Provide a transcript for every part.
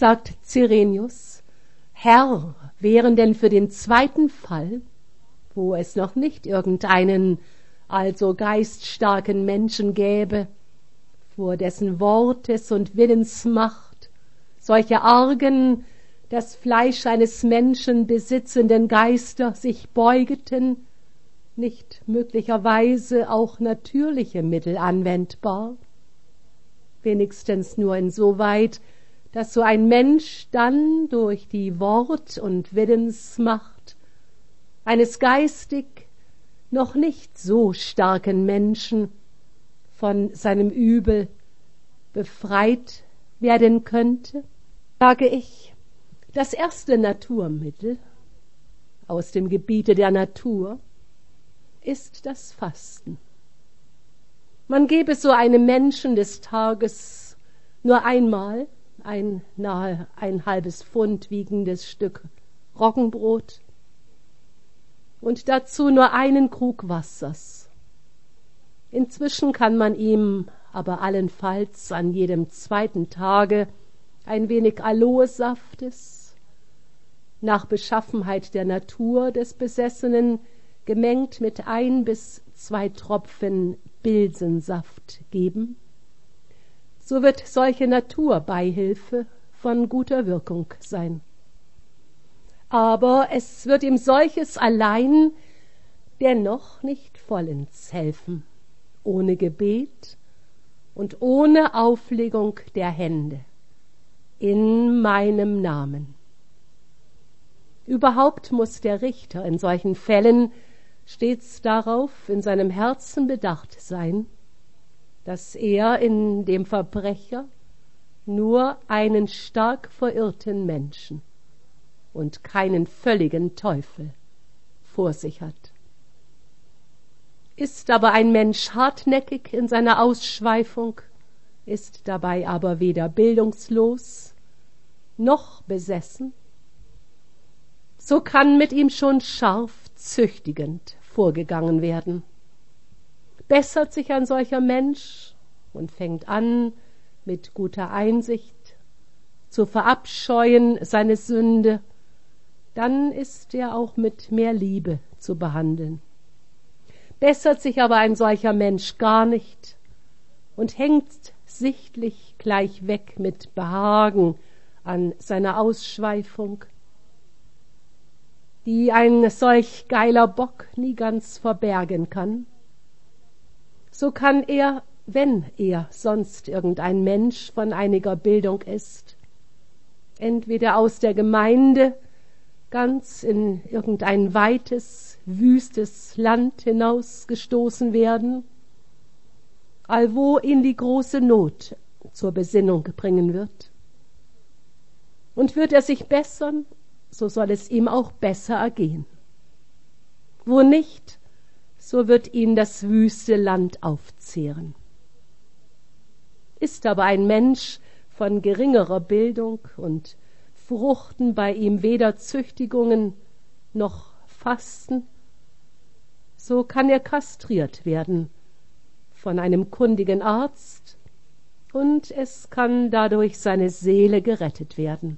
sagt Cyrenius, Herr, wären denn für den zweiten Fall, wo es noch nicht irgendeinen also geiststarken Menschen gäbe, vor dessen Wortes und Willensmacht solche argen, das Fleisch eines Menschen besitzenden Geister sich beugeten, nicht möglicherweise auch natürliche Mittel anwendbar? Wenigstens nur insoweit, dass so ein Mensch dann durch die Wort- und Willensmacht eines geistig noch nicht so starken Menschen von seinem Übel befreit werden könnte? Sage ich, das erste Naturmittel aus dem Gebiete der Natur ist das Fasten. Man gebe so einem Menschen des Tages nur einmal nahe ein halbes Pfund wiegendes Stück Roggenbrot und dazu nur einen Krug Wassers. Inzwischen kann man ihm aber allenfalls an jedem zweiten Tage ein wenig Aloesaftes, nach Beschaffenheit der Natur des Besessenen, gemengt mit 1 bis 2 Tropfen Bilsensaft geben. So wird solche Naturbeihilfe von guter Wirkung sein. Aber es wird ihm solches allein dennoch nicht vollends helfen, ohne Gebet und ohne Auflegung der Hände in meinem Namen. Überhaupt muß der Richter in solchen Fällen stets darauf in seinem Herzen bedacht sein, dass er in dem Verbrecher nur einen stark verirrten Menschen und keinen völligen Teufel vor sich hat. Ist aber ein Mensch hartnäckig in seiner Ausschweifung, ist dabei aber weder bildungslos noch besessen, so kann mit ihm schon scharf züchtigend vorgegangen werden. Bessert sich ein solcher Mensch und fängt an, mit guter Einsicht zu verabscheuen seine Sünde, dann ist er auch mit mehr Liebe zu behandeln. Bessert sich aber ein solcher Mensch gar nicht und hängt sichtlich gleich weg mit Behagen an seiner Ausschweifung, die ein solch geiler Bock nie ganz verbergen kann, so kann er, wenn er sonst irgendein Mensch von einiger Bildung ist, entweder aus der Gemeinde ganz in irgendein weites, wüstes Land hinausgestoßen werden, allwo ihn die große Not zur Besinnung bringen wird. Und wird er sich bessern, so soll es ihm auch besser ergehen. Wo nicht, so wird ihn das wüste Land aufzehren. Ist aber ein Mensch von geringerer Bildung und fruchten bei ihm weder Züchtigungen noch Fasten, so kann er kastriert werden von einem kundigen Arzt, und es kann dadurch seine Seele gerettet werden.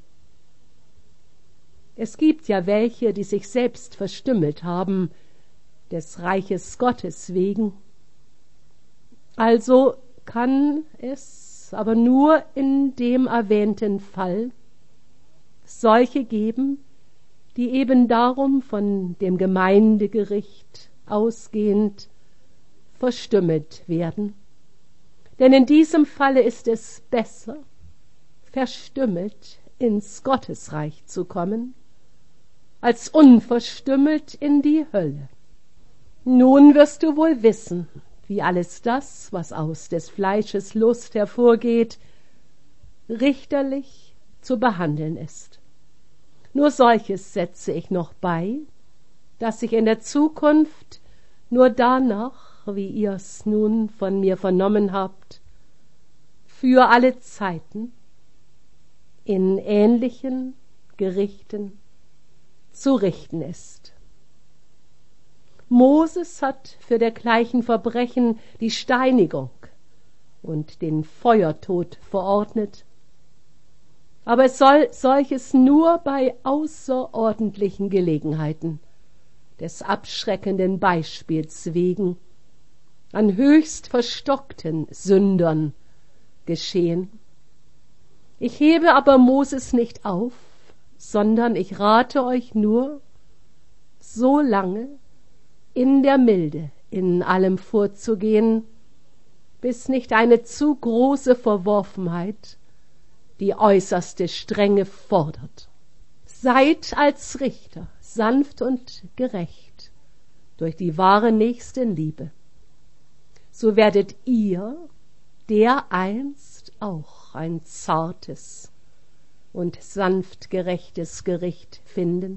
Es gibt ja welche, die sich selbst verstümmelt haben, des Reiches Gottes wegen. Also kann es aber nur in dem erwähnten Fall solche geben, die eben darum von dem Gemeindegericht ausgehend verstümmelt werden. Denn in diesem Falle ist es besser, verstümmelt ins Gottesreich zu kommen, als unverstümmelt in die Hölle. Nun wirst du wohl wissen, wie alles das, was aus des Fleisches Lust hervorgeht, richterlich zu behandeln ist. Nur solches setze ich noch bei, dass sich in der Zukunft nur danach, wie ihr's nun von mir vernommen habt, für alle Zeiten in ähnlichen Gerichten zu richten ist. Moses hat für dergleichen Verbrechen die Steinigung und den Feuertod verordnet. Aber es soll solches nur bei außerordentlichen Gelegenheiten des abschreckenden Beispiels wegen an höchst verstockten Sündern geschehen. Ich hebe aber Moses nicht auf, sondern ich rate euch nur, so lange in der Milde in allem vorzugehen, bis nicht eine zu große Verworfenheit die äußerste Strenge fordert. Seid als Richter sanft und gerecht durch die wahre Nächstenliebe. So werdet ihr dereinst auch ein zartes und sanft gerechtes Gericht finden.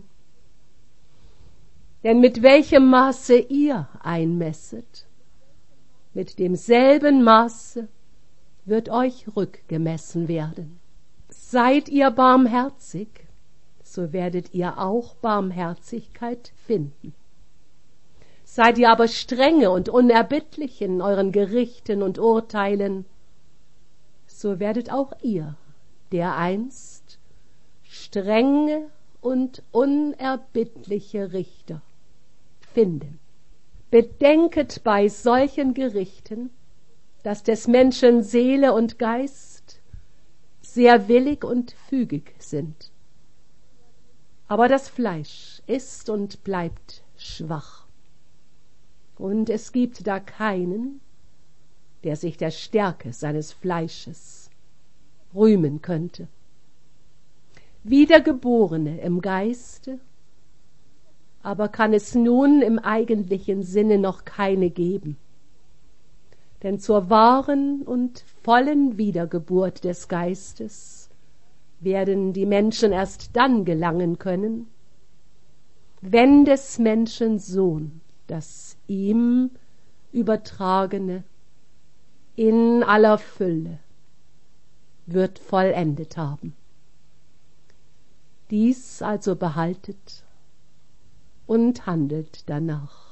Denn mit welchem Maße ihr einmesset, mit demselben Maße wird euch rückgemessen werden. Seid ihr barmherzig, so werdet ihr auch Barmherzigkeit finden. Seid ihr aber strenge und unerbittlich in euren Gerichten und Urteilen, so werdet auch ihr dereinst strenge und unerbittliche Richter finden. Bedenket bei solchen Gerichten, dass des Menschen Seele und Geist sehr willig und fügig sind. Aber das Fleisch ist und bleibt schwach. Und es gibt da keinen, der sich der Stärke seines Fleisches rühmen könnte. Wiedergeborene im Geiste, aber kann es nun im eigentlichen Sinne noch keine geben. Denn zur wahren und vollen Wiedergeburt des Geistes werden die Menschen erst dann gelangen können, wenn des Menschen Sohn das ihm Übertragene in aller Fülle wird vollendet haben. Dies also behaltet und handelt danach.